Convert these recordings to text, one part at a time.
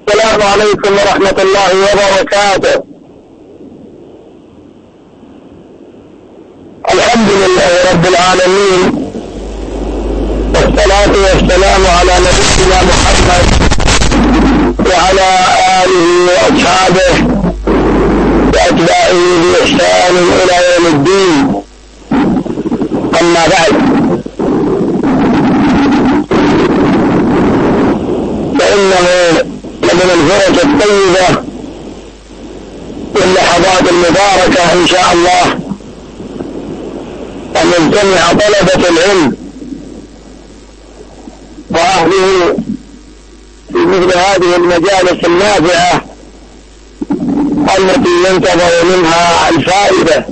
السلام عليكم ورحمة الله وبركاته. الحمد لله رب العالمين، والصلاة والسلام على نبينا محمد وعلى آله وأصحابه وأتباعه بإحسان إلى يوم الدين. أما بعد، فإنه من الفرص الطيبة واللحظات المباركة إن شاء الله أن يجتمع طلبة العلم وأهله في مثل هذه المجالس النافعة التي ينتظر منها الفائدة.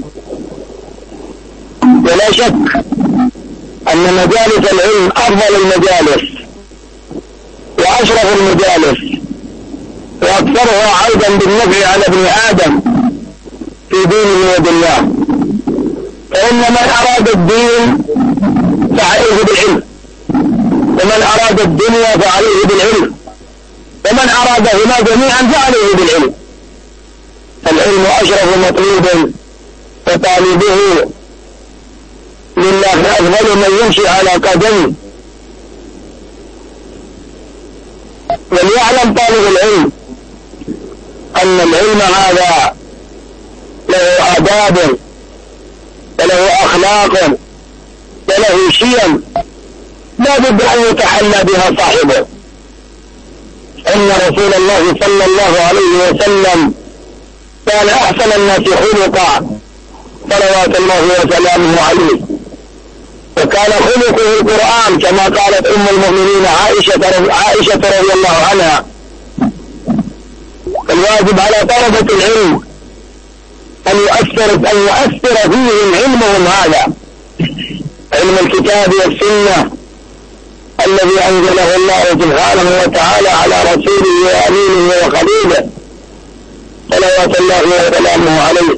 ولا شك أن مجالس العلم أفضل المجالس وأشرف المجالس وأكثرها أيضا بالنفع على ابن آدم في دينه ودنياه. فإن من أراد الدين فعليه بالعلم، ومن أراد الدنيا فعليه بالعلم، ومن أرادهما جميعا فعليه بالعلم. العلم أشرف مطلوب وطالبه لله أفضل من يمشي على قدمه. وليعلم طالب العلم أن العلم هذا له آداب وله أخلاق وله شيم لا بد أن يتحلى بها صاحبه. إن رسول الله صلى الله عليه وسلم كان أحسن الناس خلقا صلوات الله وسلامه عليه، وكان خلقه القرآن كما قالت أم المؤمنين عائشة رضي الله عنها. الواجب على طلبة العلم أن يؤثر فيهم علمهم هذا، علم الكتاب والسنة الذي أنزله الله سبحانه وتعالى على رسوله وأمينه وخليله صلوات الله وسلامه عليه.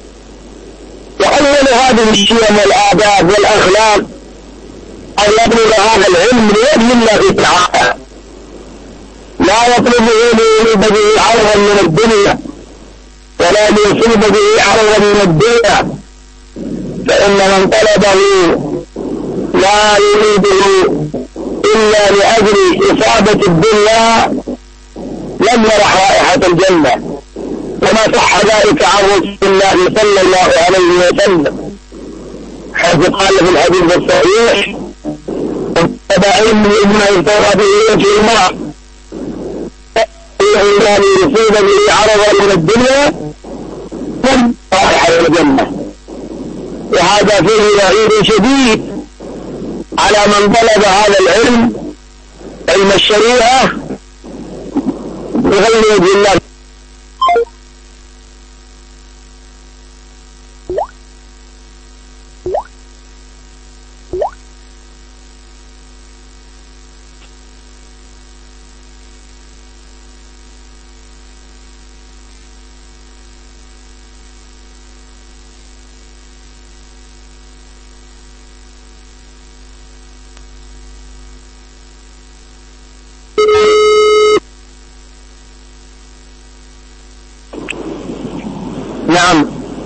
وأول هذه الشيم والآداب والأخلاق أن يطلب هذا العلم لوجه الله تعالى، لا يطلبه ليصيب به عرضا من الدنيا ولا ليصيب به عرضا من الدنيا، فإن من طلبه لا يريده إلا لأجل إصابة الدنيا لم يرح رائحة الجنة، وما صح ذلك عن رسول الله صلى الله عليه وسلم، حيث قال في الحديث الصحيح: اتبع علمي إما يفتر به في الماء إلا ليصيب به عرضا من الدنيا لم رائحة الجنة. وهذا فيه وعيد شديد على من طلب هذا العلم، علم الشريعة، بغير وجه الله. نعم،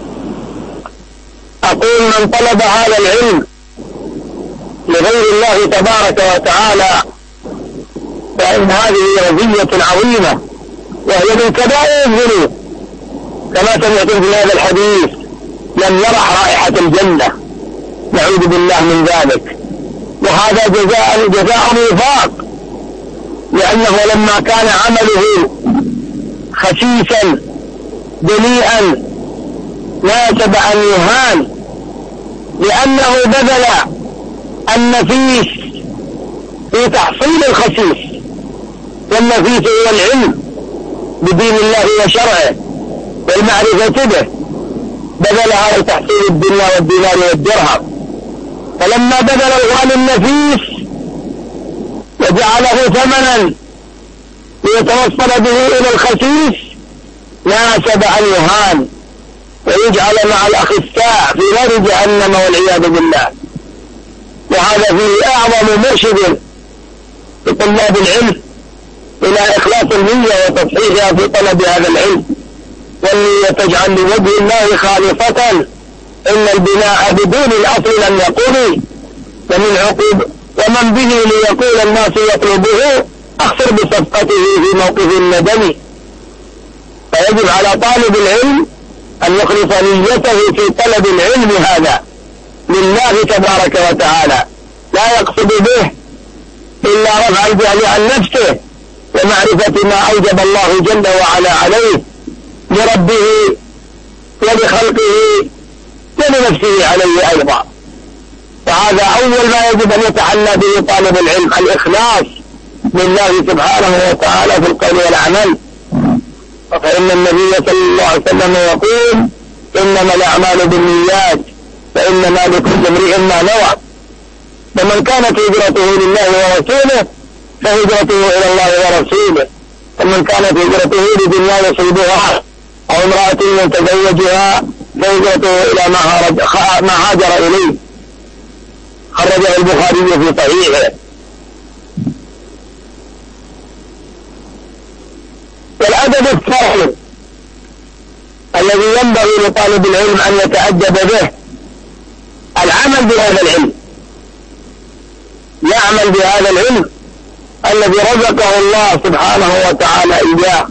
أقول من طلب هذا العلم لغير الله تبارك وتعالى فإن هذه رزية عظيمة، وهي من كبائر الذنوب، كما سمعتم في هذا الحديث: لم يرح رائحة الجنة، نعوذ بالله من ذلك. وهذا جزاء وفاق، لأنه لما كان عمله خسيسا دنيئا ناسب أن يهان، لأنه بذل النفيس في تحصيل الخسيس، والنفيس هو العلم بدين الله وشرعه والمعرفة به، بذلها لتحصيل الدنيا والدينار والدرهم. فلما بذل الغالي النفيس وجعله ثمنا ليتوصل به إلى الخسيس ناسب أن يهان ويجعل مع الأخساء في نار جهنم والعياذ بالله. وهذا فيه أعظم مرشد لطلاب العلم إلى إخلاص النية وتصحيحها في طلب هذا العلم، والنية تجعل لوجه الله خالصة. إن البناء بدون الأصل لم يقوم، ومن به ليقول الناس يطلبه أخسر بصفقته في موقف الندم. فيجب على طالب العلم أن يخلص نيته في طلب العلم هذا لله تبارك وتعالى، لا يقصد به إلا رفع الجهل عن نفسه ومعرفة ما أوجب الله جل وعلا عليه لربه ولخلقه ولنفسه عليه أيضا. فهذا أول ما يجب أن يتحلى به طالب العلم، الإخلاص لله سبحانه وتعالى في القول والعمل. فإن النبي صلى الله عليه وسلم يقول: إنما الأعمال بالنيات فإنما لكل امرئ ما نوى. فمن كانت هجرته لله ورسوله فهجرته إلى الله ورسوله، ومن كانت هجرته لدنيا يصيبها أو امرأة يتزوجها فهجرته إلى ما هاجر إليه. خرجه البخاري في صحيحه. والأدب الثاني الذي ينبغي لطالب العلم أن يتأدب به العمل بهذا العلم، يعمل بهذا العلم الذي رزقه الله سبحانه وتعالى إياه.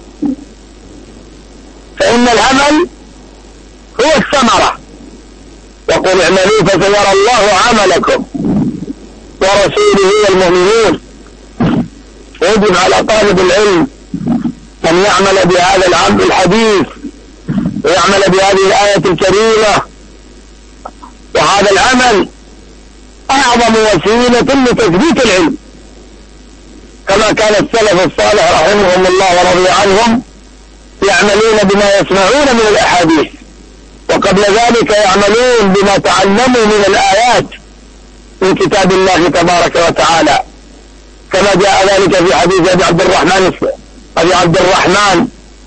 فإن العمل هو الثمرة، وقل اعملوا فسيرى الله عملكم ورسوله والمؤمنون. يجب على طالب العلم أن يعمل بهذا العمل الحديث ويعمل بهذه الآية الكريمة. وهذا العمل أعظم وسيلة لتثبيت العلم، كما كان السلف الصالح رحمهم الله ورضي عنهم يعملون بما يسمعون من الأحاديث، وقبل ذلك يعملون بما تعلموا من الآيات من كتاب الله تبارك وتعالى، كما جاء ذلك في حديث أبي عبد الرحمن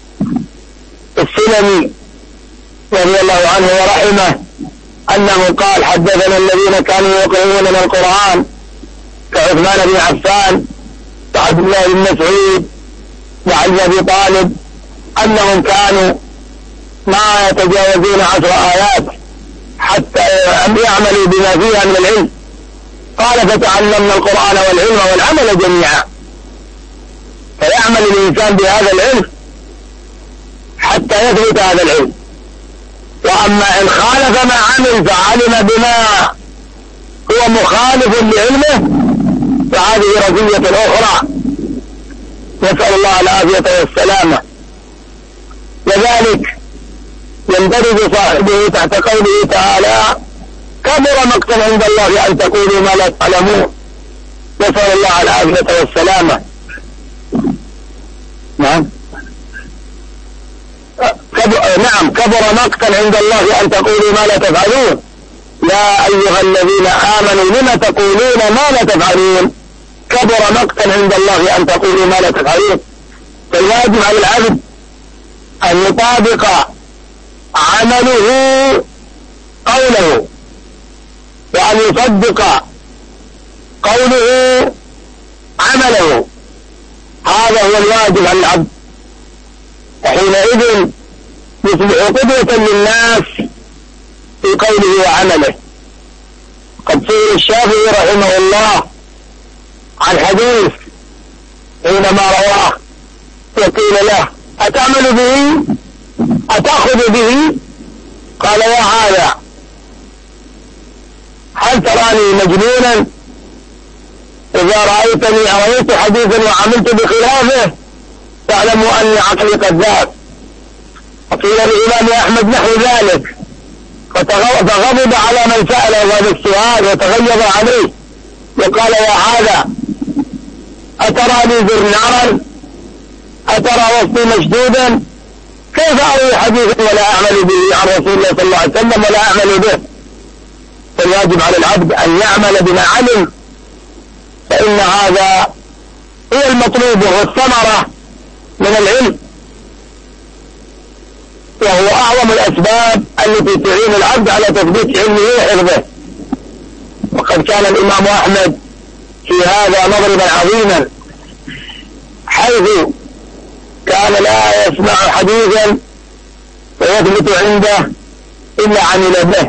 السلمي رضي الله عنه ورحمه أنه قال: حدثنا الذين كانوا يقرؤون من القرآن كعثمان بن عفان وعبد الله بن مسعود وعلي بن أبي طالب أنهم كانوا ما يتجاوزون 10 آيات حتى يعملوا بما فيها من العلم. قال: فتعلمنا القرآن والعلم والعمل جميعا. فيعمل الإنسان بهذا العلم حتى يثبت هذا العلم. وأما إن خالف ما عمل فعلم بما هو مخالف لعلمه فهذه رزية أخرى، نسأل الله العافية والسلامة. لذلك يندرج صاحبه تحت قوله تعالى: كبر مقتا عند الله أن تقولوا ما لا تعلمون. نسأل الله العافية والسلامة. نعم كبر مقتا عند الله أن تقولوا ما لا تفعلون. يا أيها الذين آمنوا لم تقولون ما لا تفعلون. كبر مقتا عند الله أن تقولوا ما لا تفعلون. فالواجب على العبد أن يطابق عمله قوله، وأن يصدق قوله عمله. هذا هو الواجب على العبد، وحينئذ يصبح قدوة للناس في قوله وعمله. قد سئل الشافعي رحمه الله عن حديث حينما رواه وقيل له: أتعمل به؟ أتأخذ به؟ قال: يا هذا، هل تراني مجنونا؟ إذا رأيتني أريت حديثا وعملت بخلافه فاعلموا أني عقلي كذاب. وقيل للإمام أحمد نحو ذلك، فغضب على من سأل هذا السؤال وتغيظ عليه وقال: يا هذا، أتراني زرنارا؟ أترى وسطي مشدودا؟ كيف أروي حديثا ولا أعمل به عن رسول الله صلى الله عليه وسلم ولا أعمل به؟ فالواجب على العبد أن يعمل بما علم، فإن هذا هو المطلوب وهو الثمرة من العلم، وهو أعظم الأسباب التي تعين العبد على تثبيت علمه وحفظه. وقد كان الإمام أحمد في هذا مضربا عظيما، بحيث كان لا يسمع حديثا ويثبت عنده إلا عمل به،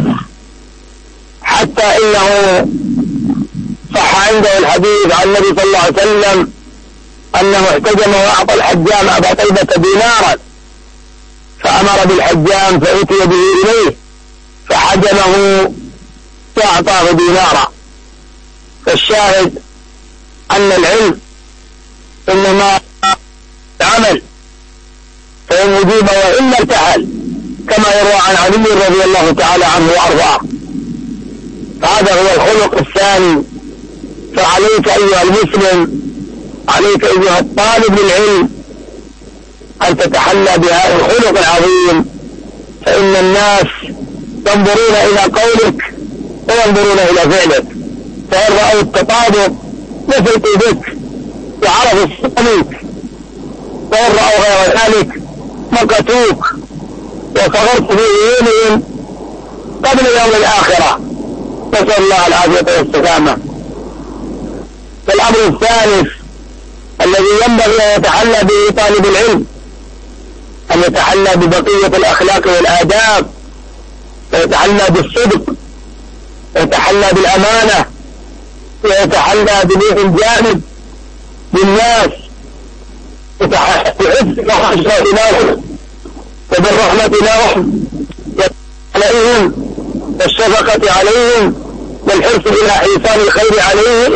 حتى إنه صح عنده الحديث عن النبي صلى الله عليه وسلم أنه احتجم وأعطى الحجام أبا طيبة دينارا، فأمر بالحجام فأتي به إليه فحجمه فأعطاه دينارا. فالشاهد أن العلم إنما عمل، فإن أجيب وإن ارتحل، كما يروى عن علي رضي الله تعالى عنه وأرضاه. فهذا هو الخلق الثاني. فعليك أيها المسلم، عليك أيها الطالب للعلم، أن تتحلى بهذا الخلق العظيم، فإن الناس ينظرون إلى قولك وينظرون إلى فعلك، فإن رأوا التطابق نفلتوا بك وعرفوا الصديق، وإن رأوا غير ذلك مقتوك وصغرت في عيونهم قبل يوم الآخرة، نسأل الله العافية والسلامة. فالأمر الثالث الذي ينبغي أن يتحلى به طالب العلم أن يتحلى ببقية الأخلاق والآداب، ويتحلى بالصدق، ويتحلى بالأمانة، ويتحلى بالإنجاب للناس، ويتحلى بالعفو والرحمة لهم وبالرحمة لهم عليهم والشفقة عليهم والحرص إلى إيصال الخير عليهم.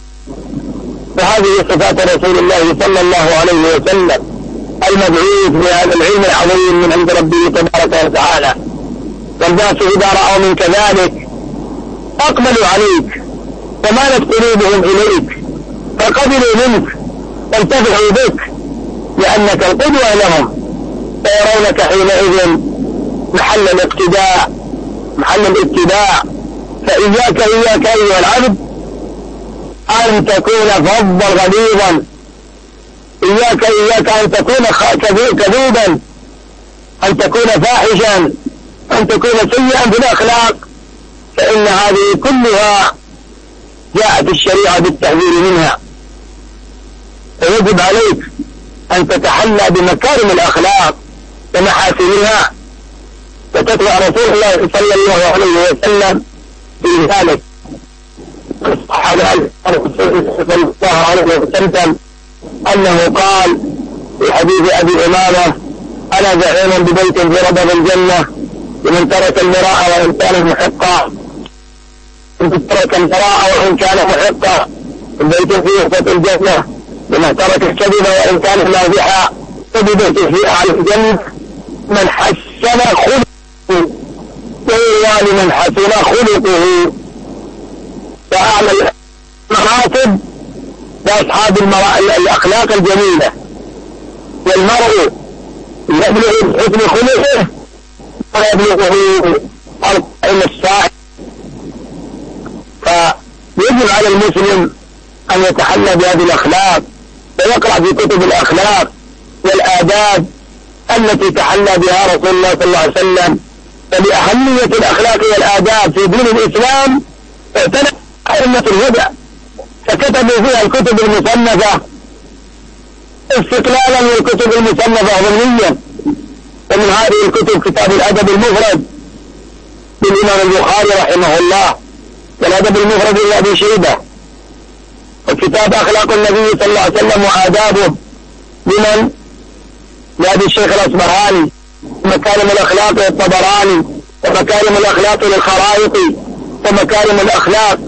فهذه صفات رسول الله صلى الله عليه وسلم المبعوث بهذا العلم العظيم من عند ربه تبارك وتعالى. والناس إذا رأوا منك ذلك أقبلوا عليك ومالت قلوبهم إليك، فقبلوا منك وانتفعوا بك لأنك القدوة لهم، فيرونك حينئذ محل الاتباع. فإياك أيها العبد أن تكون فظا غليظا، إياك أن تكون كذوبا، أن تكون فاحشا، أن تكون سيئا في الأخلاق، فإن هذه كلها جاءت الشريعة بالتحذير منها. فيجب عليك أن تتحلى بمكارم الأخلاق ومحاسنها، وتتبع رسول الله صلى الله عليه وسلم في ذلك. صلى الله عليه وسلم أنه قال في حديث أبي أمامة: أنا زعيم ببيت في ربض الجنة لمن ترك المراء وإن كان محقا، من ترك المراء وإن كان محقا، البيت في وسط الجنة لمن ترك الكذب وإن كان مازحا، وببيت في أعلى الجنة من حسن خلقه، ويروى لمن حسن خلقه. فأعلى المراتب لأصحاب الأخلاق الجميلة، والمرء يبلغ بحسن خلقه ويبلغه القائم الصاحب. فيجب على المسلم أن يتحلى بهذه الأخلاق ويقرأ في كتب الأخلاق والآداب التي تحلى بها رسول الله صلى الله عليه وسلم. فلأهمية الأخلاق والآداب في دين الإسلام اعتنى أئمة الهدى، فكتبوا فيها الكتب المصنفة استقلالا من الكتب المصنفة ضمنيا. ومن هذه الكتب كتاب الأدب المفرد للإمام البخاري رحمه الله، والأدب المفرد لأبي شيبة، وكتاب أخلاق النبي صلى الله عليه وسلم وآدابه لمن؟ لأبي الشيخ الأصبهاني، ومكارم الأخلاق للطبراني، ومكارم الأخلاق للخرائطي، ومكارم الأخلاق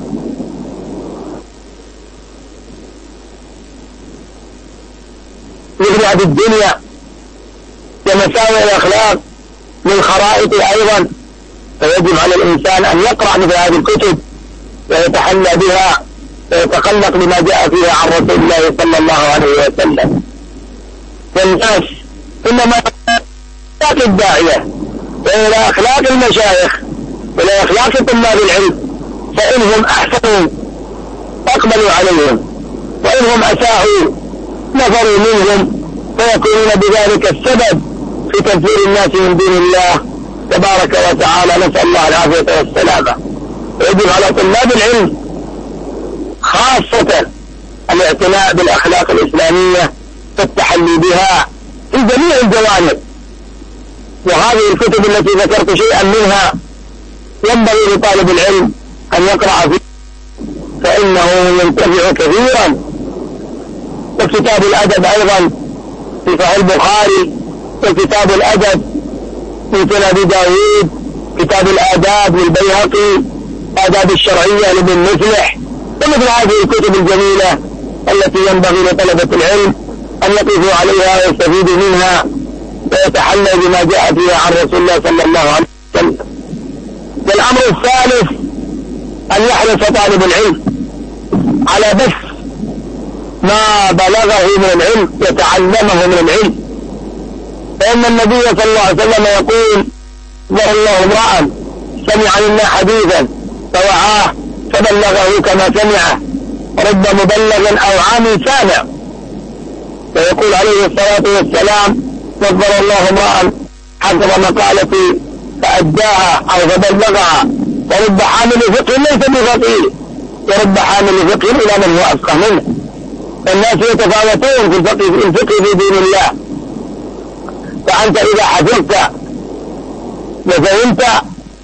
لابن أبي الدنيا، ومساوئ الأخلاق للخرائط أيضا. فيجب على الإنسان أن يقرأ مثل هذه الكتب ويتحلى بها ويتخلق بما جاء فيها عن رسول الله صلى الله عليه وسلم. والناس إنما أخلاق الداعية وإلى أخلاق المشايخ وإلى أخلاق طلاب العلم، فإنهم أحسنوا أقبلوا عليهم، وإنهم أساءوا نفروا منهم، فيكونون بذلك السبب في تنفير الناس من دين الله تبارك وتعالى. نسأل الله العافية والسلامة. يجب على طلاب العلم خاصة الاعتناء بالأخلاق الإسلامية والتحلي بها في جميع الجوانب. وهذه الكتب التي ذكرت شيئا منها ينبغي لطالب العلم أن يقرأ فيها فإنه ينتفع كثيرا. وكتاب الأدب أيضا في صحيح البخاري، وكتاب الأدب في سنن أبي داود، كتاب الآداب للبيهقي، آداب الشرعية لابن مفلح، ومثل هذه الكتب الجميلة التي ينبغي لطلبة العلم أن يقفوا عليها ويستفيدوا منها ويتحلوا بما جاء فيها عن رسول الله صلى الله عليه وسلم. والأمر الثالث أن يحرص طالب العلم على بث ما بلغه من العلم يتعلمه من العلم، فإن النبي صلى الله عليه وسلم يقول: ضر الله امرأ سمع منا حديثا فوعاه فبلغه كما سمعه، رب مبلغ أو عام سامع. ويقول عليه الصلاة والسلام: نظر الله امرأ حفظ مقالتي فأداها أو فبلغها، ورب حامل فقه ليس بفقيه، ورب حامل فقه إلى من هو أفقه منه. الناس يتفاوتون في الفقه في دين الله، فأنت إذا حفظت وفهمت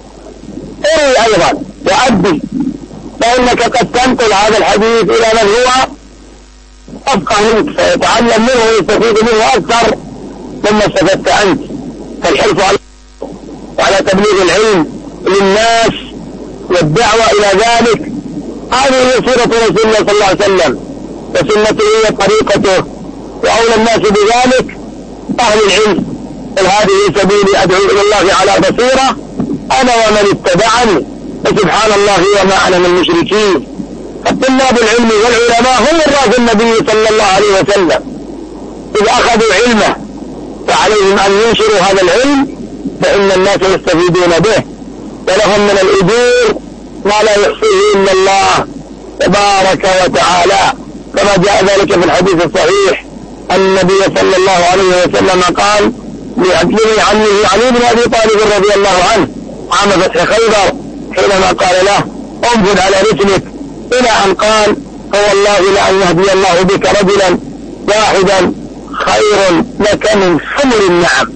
اروي أيضا وأدي، فإنك قد تنقل هذا الحديث إلى من هو أفقه منك فيتعلم منه ويستفيد منه أكثر مما استفدت أنت. فالحرص على تبليغ العلم للناس والدعوة إلى ذلك، هذه هي سيرة رسول الله صلى الله عليه وسلم، وسنته هي طريقته، وأولى الناس بذلك أهل العلم. قل هذه سبيلي أدعو إلى الله على بصيرة أنا ومن اتبعني وسبحان الله وما أنا من المشركين. فطلاب العلم والعلماء هم وراث النبي صلى الله عليه وسلم، إذا أخذوا علمه فعليهم أن ينشروا هذا العلم فإن الناس يستفيدون به، ولهم من الأجور ما لا يحصيه إلا الله تبارك وتعالى، كما جاء ذلك في الحديث الصحيح أن النبي صلى الله عليه وسلم قال لعمه علي بن أبي طالب رضي الله عنه عام فتح خيبر حينما قال له: انفذ على رسلك، إلى أن قال: فوالله لأن يهدي الله بك رجلا واحدا خير لك من حمر النعم.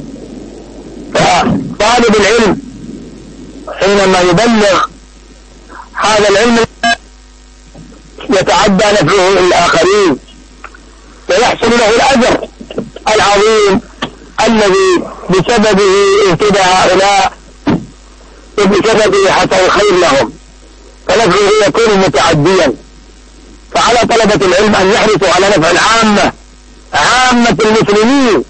فطالب العلم حينما يبلغ هذا العلم يتعدى نفعه للآخرين، ويحصل له الأجر العظيم الذي بسببه اهتدى هؤلاء وبسببه حصل الخير لهم، فنفعه يكون متعديا. فعلى طلبة العلم أن يحرصوا على نفع العامة، عامة المسلمين،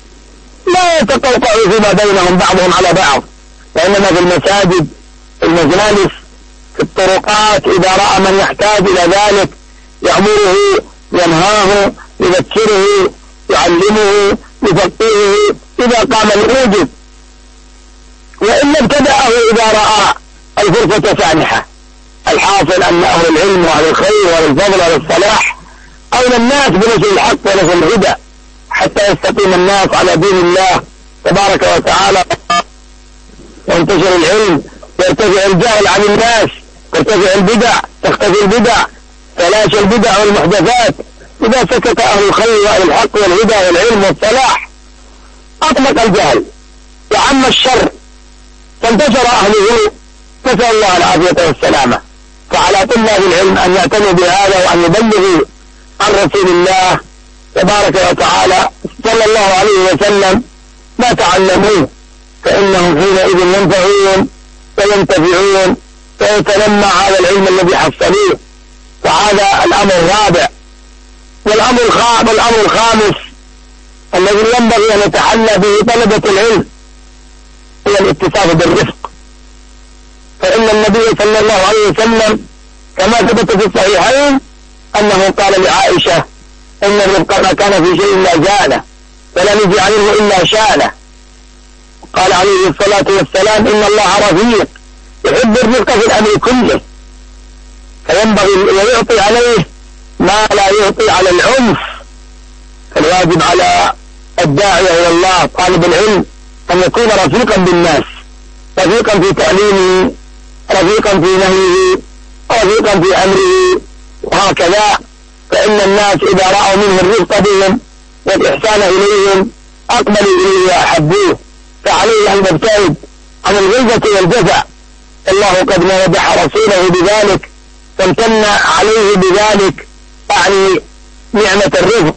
لا يتقوقعوا فيما بينهم بعضهم على بعض، وإنما في المساجد، في المجالس، في الطرقات، إذا رأى من يحتاج إلى ذلك يأمره، ينهاه، يذكره، يعلمه، يفقهه إذا قام الواجب، وإن ابتدأه إذا رأى الفرصة سانحة. الحاصل أن أهل العلم وأهل الخير وأهل الفضل وأهل الصلاح أولى الناس بنشر الحق ونشر الهدى حتى يستقيم الناس على دين الله تبارك وتعالى، وينتشر العلم، ويرتفع الجهل عن الناس، ترتفع البدع، تختفي البدع، تلاشى البدع والمحدثات. إذا سكت أهل الخير وأهل الحق والهدى والعلم والصلاح أطلق الجهل وعم الشر فانتشر أهله، نسأل الله العافية والسلامة. فعلى طلاب العلم أن يعتنوا بهذا وأن يبلغوا عن رسول الله تبارك وتعالى صلى الله عليه وسلم ما تعلموه، فإنهم حينئذ ينفعون وينتفعون ويتنمى هذا العلم الذي حصلوه. فهذا الأمر الرابع. والأمر الخامس الذي ينبغي أن يتحلى به طلبة العلم هو الاتصاف بالرفق. فإن النبي صلى الله عليه وسلم كما ثبت في الصحيحين أنه قال لعائشة: إن الرفق ما كان في شيء لا زانه ولا نزع عنه إلا شانه. قال عليه الصلاة والسلام: إن الله رفيق يحب الرفق في الأمر كله، فينبغي أن يعطي عليه ما لا يعطي على العنف. فالواجب على الداعية إلى الله طالب العلم أن يكون رفيقا بالناس، رفيقا في تعليمه، رفيقا في نهيه، رفيقا في أمره، وهكذا. فإن الناس إذا رأوا منه الرفق بهم والإحسان إليهم أقبلوا إليه وأحبوه، فعليه أن يبتعد عن الغلظة والجزع. الله قد مدح رسوله بذلك وامتن عليه بذلك، يعني نعمة الرفق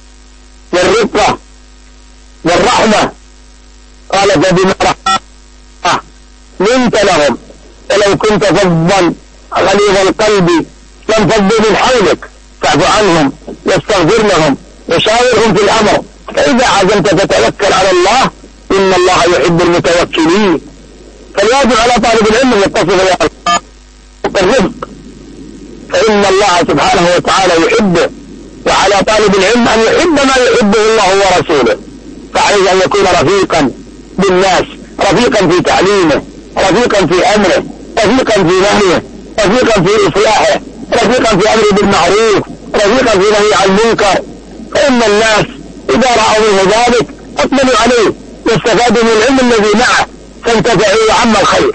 والرقة والرحمة. قال فبما رحمة لنت لهم ولو كنت فظا غليظ القلب لانفضوا من حولك فاعف عنهم واستغفر لهم وشاورهم في الأمر، فإذا عزمت فتوكل على الله إن الله يحب المتوكلين. فالواجب على طالب العلم أن يتصف بالرفق، فإن الله سبحانه وتعالى يحبه، وعلى طالب العلم أن يحب ما يحبه الله ورسوله، فعليه أن يكون رفيقا بالناس، رفيقا في تعليمه، رفيقا في أمره، رفيقا في نهيه، رفيقا في إصلاحه، رفيقا في أمره بالمعروف، رفيقا في نهي عن المنكر. فإن الناس إذا رأوا منه ذلك أقبلوا عليه واستفادوا من العلم الذي معه فانتفعوا وعم الخير.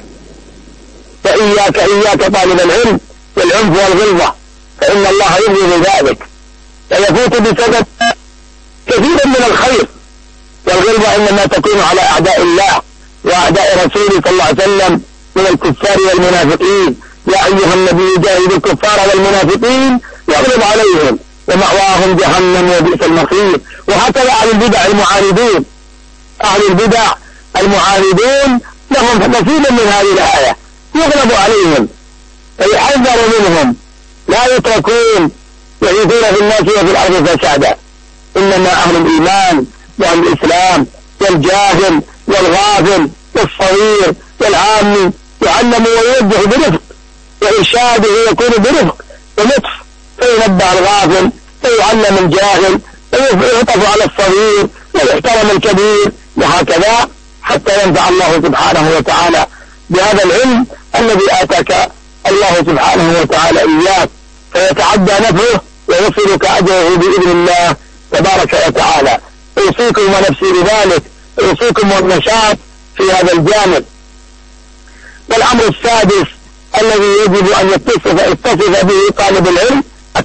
فإياك طالب العلم والعنف والغلظة، فإن الله يبغي ذلك ويفوت بسبب كثير من الخير. والغلظة إنما تكون على أعداء الله وأعداء رسوله صلى الله عليه وسلم من الكفار والمنافقين. يا أيها النبي جاهد الكفار والمنافقين واغلظ عليهم ومأواهم جهنم وبئس المصير. وهكذا أهل البدع المعاندون، أهل البدع المعاندون لهم نصيب من هذه الآية، يغلب عليهم فيحذر منهم، لا يتركون يعيثون في الناس وفي الأرض فسادا. إنما أهل الإيمان وأهل الإسلام والجاهل والغافل والصغير والعامي يعلم ويوجه برفق، وإرشاده يكون برفق ولطف، فينبه الغافل ويعلم الجاهل ويعطف على الصغير ويحترم الكبير، وهكذا حتى ينفع الله سبحانه وتعالى بهذا العلم الذي آتاك الله سبحانه وتعالى إياه، فيتعدى نفعه ويصلك أجره بإذن الله تبارك وتعالى. أوصيكم ونفسي بذلك، أوصيكم والنشاط في هذا الجانب. والأمر السادس الذي يجب أن يتصف به طالب العلم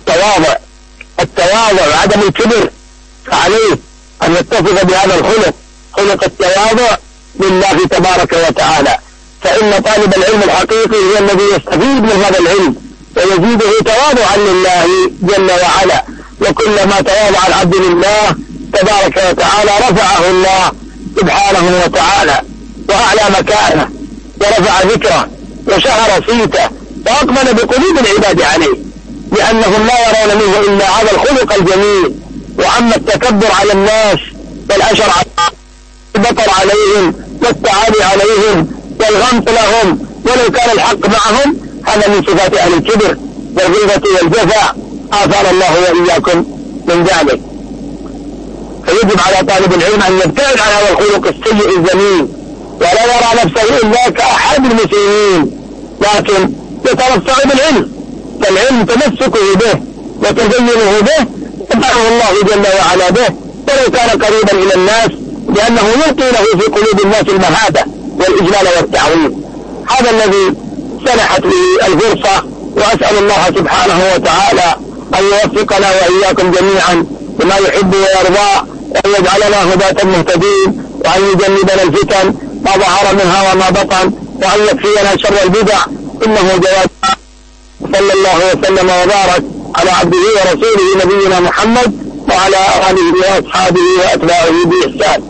التواضع وعدم الكبر، فعليه أن يتصف بهذا الخلق، خلق التواضع لله تبارك وتعالى. فإن طالب العلم الحقيقي هو الذي يستفيد من هذا العلم ويزيده تواضعا لله جل وعلا. وكلما تواضع العبد لله تبارك وتعالى رفعه الله سبحانه وتعالى وأعلى مكانه ورفع ذكره وشهر صيته وأقبل بقلوب العباد عليه، لأنهم لا يرون منه إلا هذا الخلق الجميل. وأما التكبر على الناس والأشر البطر عليهم والتعالي عليهم والغمط لهم ولو كان الحق معهم، هذا من صفات أهل الكبر والغلظة والجفاء، آثار الله وإياكم من ذلك. فيجب على طالب العلم أن يبتعد عن هذا الخلق السيء الذميم، ولا يرى نفسه إلا كأحد المسلمين، لكن يترفع بالعلم، فالعلم تمسكه به وتزينه به ينفعه الله جل وعلا به ولو كان قريبا إلى الناس، لأنه يلقي له في قلوب الناس المهابة والإجلال والتعظيم. هذا الذي سنحت به الفرصة، وأسأل الله سبحانه وتعالى أن يوفقنا وإياكم جميعا بما يحب ويرضى، وأن يجعلنا هداة مهتدين، وأن يجنبنا الفتن ما ظهر منها وما بطن، وأن يكفينا شر البدع إنه جواد. صلى الله وسلم وبارك على عبده ورسوله نبينا محمد وعلى آله وأصحابه وأتباعه بإحسان.